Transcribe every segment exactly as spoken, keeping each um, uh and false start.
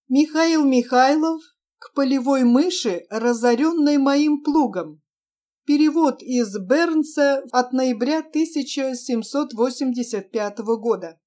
Михаил Михайлов к полевой мыши, разоренной моим плугом. Перевод из Бернса от ноября тысяча семьсот восемьдесят пятого года.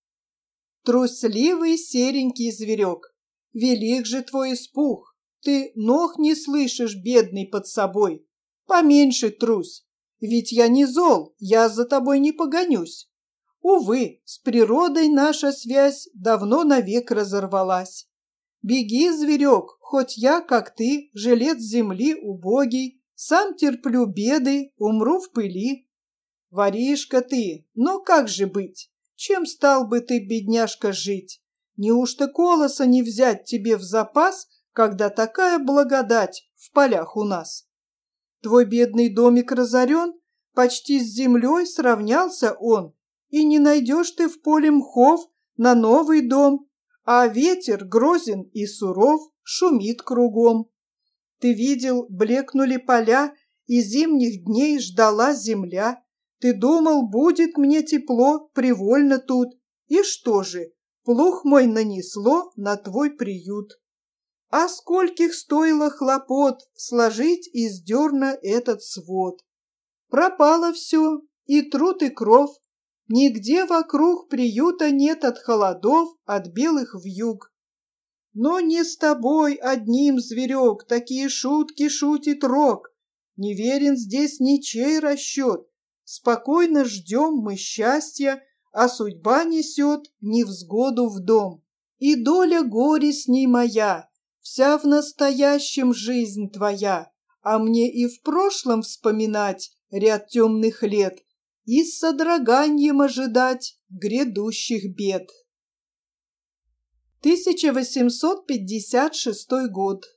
Трусливый серенький зверек, велик же твой испуг, ты ног не слышишь, бедный, под собой. Поменьше трусь, ведь я не зол, я за тобой не погонюсь. Увы, с природой наша связь давно навек разорвалась. Беги, зверек, хоть я, как ты, жилец земли убогий, сам терплю беды, умру в пыли. Воришка ты, но как же быть? Чем стал бы ты, бедняжка, жить? Неужто колоса не взять тебе в запас, когда такая благодать в полях у нас? Твой бедный домик разорен, почти с землей сравнялся он, и не найдешь ты в поле мхов на новый дом, а ветер грозен и суров, шумит кругом. Ты видел, блекнули поля, и зимних дней ждала земля. Ты думал, будет мне тепло, привольно тут. И что же, плуг мой нанесло на твой приют. А скольких стоило хлопот сложить из дерна этот свод. Пропало все, и труд, и кров. Нигде вокруг приюта нет от холодов, от белых вьюг. Но не с тобой одним, зверек, такие шутки шутит рок. Не верен здесь ничей расчет. Спокойно ждем мы счастья, а судьба несет невзгоду в дом. И доля горестней моя, вся в настоящем жизнь твоя, а мне и в прошлом вспоминать ряд темных лет и с содроганием ожидать грядущих бед. тысяча восемьсот пятьдесят шестой год.